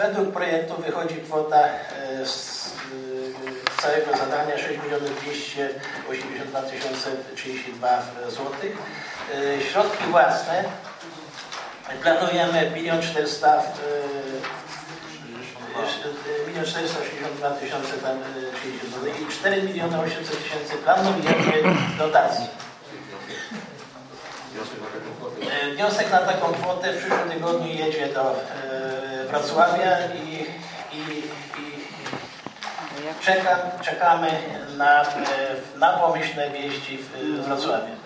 Według projektu wychodzi kwota z całego zadania 6 282 032 zł. Środki własne planujemy 1 462 030 zł i 4 800 000 planujemy dotacji. Wniosek na taką kwotę w przyszłym tygodniu jedzie do Wrocławia i czekamy na pomyślne wieści w Wrocławiu.